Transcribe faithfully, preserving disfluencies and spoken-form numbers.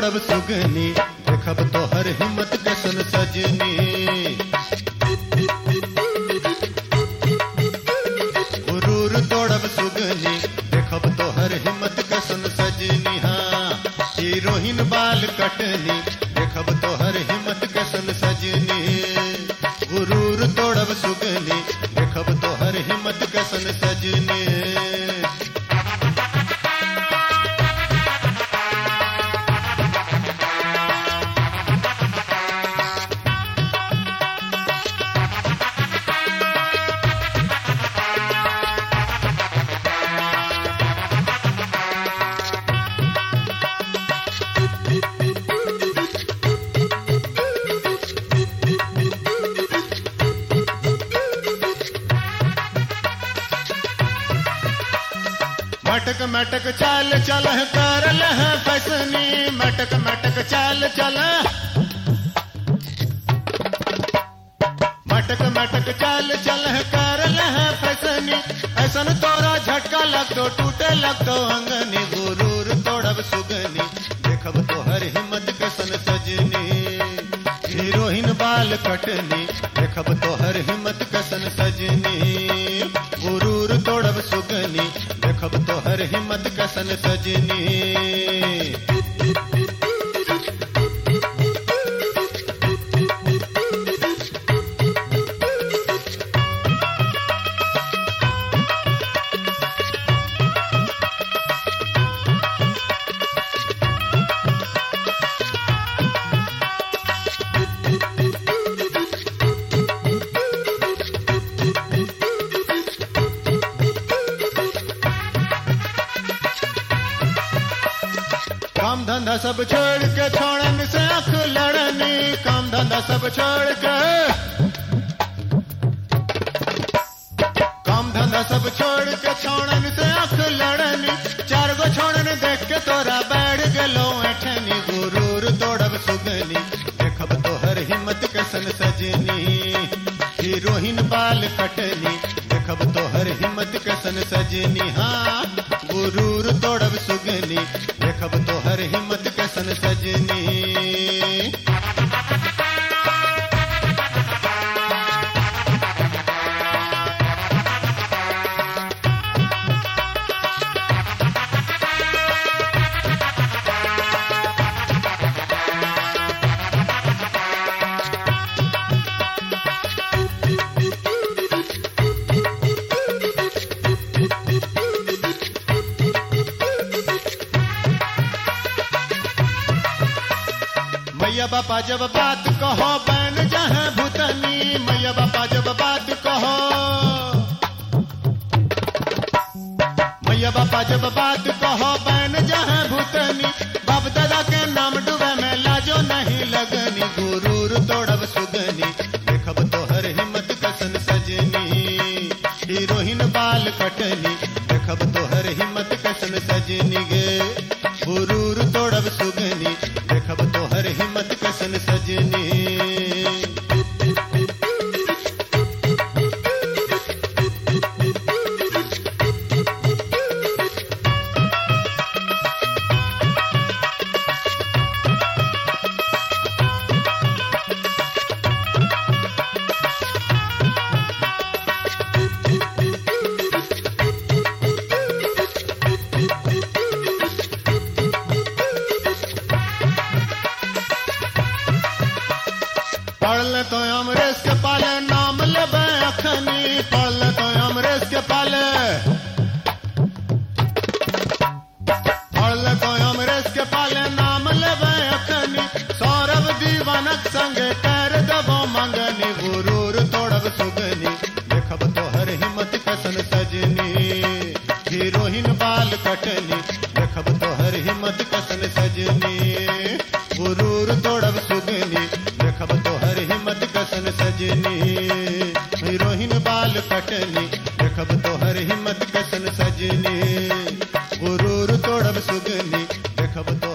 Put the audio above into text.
तोड़ब सुगनी देखब तोहर हिम्मत कैसन सजनी। गुरूर तोड़ब सुगनी देखब तोहर हिम्मत कैसन सजनी। हाँ हीरोइन बाल कटनी देखब तोहर हिम्मत कैसन सजनी। गुरूर तोड़ब सुगनी देखब तोहर हिम्मत कैसन सजनी। मटक मटक चाल चल करल है फैसनी। मटक मटक चाल चल मटक मटक चाल चल करल है फैसनी। ऐसन तोरा झटका लगतो टूटे लगतो अंगनी। गुरूर तोड़ब सुगनी देखब तोहर हिम्मत कैसन सजनी। हीरोइन बाल कटनी देखब तोहर हिम्मत कैसन सजनी। गुरूर तोड़ब सुगनी देखब तोहर हिम्मत कैसन सजनी। काम धंधा सब छोड़ के छोड़न से आंख लड़नी। काम धंधा सब छोड़ के काम धंधा सब छोड़ के छोड़न से आंख लड़नी। चार गो छोड़न देख के तोरा बैठ गलो ऐठनी। गुरूर तोड़ब सुगनी देखब तोहर हिम्मत कैसन सजनी। हीरोइन बाल कटनी देखब तोहर हिम्मत कैसन सजनी। हाँ गुरूर तोड़ब सुगनी देखब तोहर हिम्मत कैसन सजनी। मैया बापा जब बात कहो बन जहाँ भूतनी। मैया बापा जब बात कहो मैया बापा जब बात कहो बन जहाँ भूतनी। बाप दादा के नाम डूबे में लाजो नहीं लगनी। गुरूर तोड़ब सुगनी देखब तोहर हिम्मत कैसन सजनी। हीरोइन बाल कटनी देखब तोहर हिम्मत कैसन सजनी गे। गुरूर तोड़ब सुगनी देखब तोहर हिम्मत कैसन सजनी। पढ़ल तो अमरेश के पाले नाम लेबे अखनी। पढ़ल तो अमरेश के पाले पढ़ल तो अमरेश के पाले नाम लेबे अखनी। सौरभ दीवानक संगे कर दबो मंगनी। गुरूर तोड़ब सुगनी देखब तोहर हिम्मत कैसन सजनी। हीरोइन बाल कटनी देखब तोहर हिम्मत कैसन सजनी। गुरूर तोड़ब सुगनी देखब तोहर हिम्मत कैसन सजनी। हीरोइन बाल कटनी देखब तोहर हिम्मत कैसन सजनी। गुरूर तोड़ब सुगनी देखब